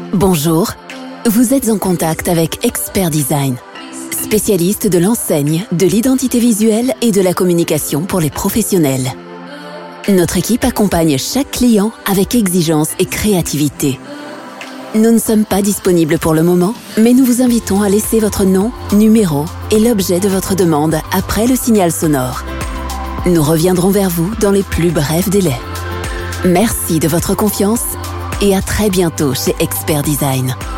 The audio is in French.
Bonjour, vous êtes en contact avec Expert Design, spécialiste de l'enseigne, de l'identité visuelle et de la communication pour les professionnels. Notre équipe accompagne chaque client avec exigence et créativité. Nous ne sommes pas disponibles pour le moment, mais nous vous invitons à laisser votre nom, numéro et l'objet de votre demande après le signal sonore. Nous reviendrons vers vous dans les plus brefs délais. Merci de votre confiance et à très bientôt chez Expert Design.